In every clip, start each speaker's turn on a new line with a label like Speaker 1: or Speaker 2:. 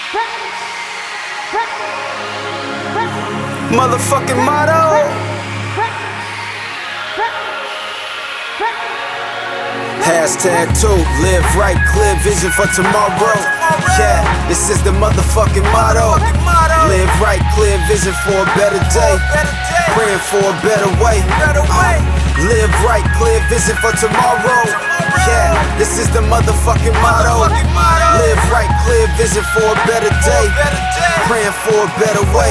Speaker 1: Motherfucking motto. Hashtag 2, live right, clear vision for tomorrow. Yeah, this is the motherfucking motto. Live right, clear vision for a better day. Praying for a better way. Live right, clear vision for tomorrow. Yeah, this is the motherfucking motto. Live right, clear vision for a better day. Praying for a better way.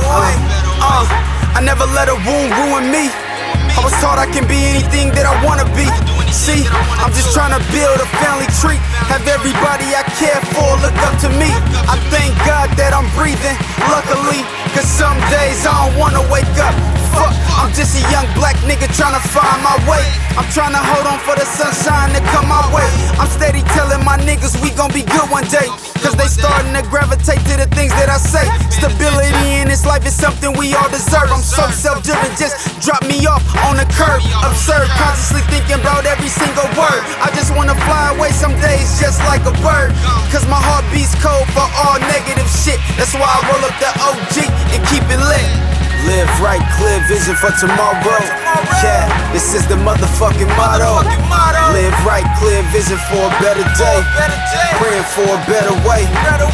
Speaker 1: I never let a wound ruin me. I was taught I can be anything that I wanna be. See, I'm just trying to build a family tree. Have everybody I care for look up to me. I thank God that I'm breathing, luckily. Cause some days I don't wanna wake up. Fuck, I'm just a young black nigga trying to find my way. I'm trying to hold on for the sunshine to come my way. I'm steady telling my niggas we gon' be good one day. Cause they starting to gravitate to the things that I say. Stability in this life is something we all deserve. I'm so self-driven, just drop me off on the curb. Absurd, consciously thinking about every single word. I just wanna fly away some days just like a bird. Cause my heart beats cold for all negative shit. That's why I roll up the OG and keep it lit. Live right, clear vision for tomorrow. Yeah, this is the motherfucking motto. Live right, clear vision for a better day. Praying for a better way.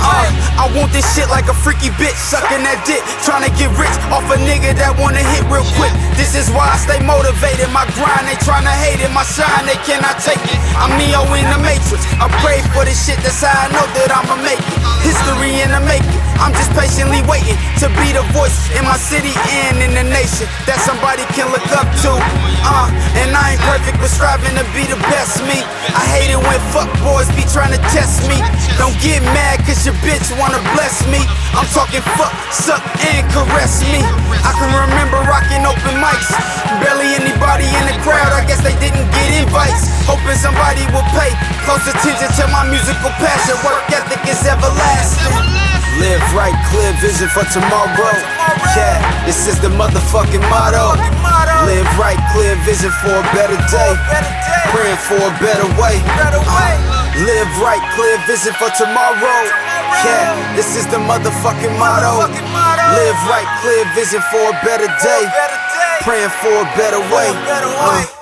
Speaker 1: I want this shit like a freaky bitch sucking that dick, trying to get rich off a nigga that wanna hit real quick. This is why I stay motivated. My grind, they tryna hate it. My shine, they cannot take it. I'm Neo in the Matrix. I pray for this shit, that's how I know that I'ma make it. History in the making. I'm just patiently waiting to be the voice in my city and in the nation that somebody can look up to. And I ain't perfect, but striving to be the best me. I hate it when fuck boys be trying to test me. Don't get mad cause your bitch wanna bless me. I'm talking fuck, suck, and caress me. I can remember rocking open mics. Barely anybody in the crowd, I guess they didn't get invites. Hoping somebody will pay close attention to my musical passion. Work ethic is everlasting. Live right, clear vision for tomorrow. Yeah, this is the motherfucking motto. Live right, clear vision for a better day. Praying for a better way. Live right, clear vision for tomorrow. Yeah, this is the motherfucking motto. Live right, clear vision for a better day. Praying for a better way.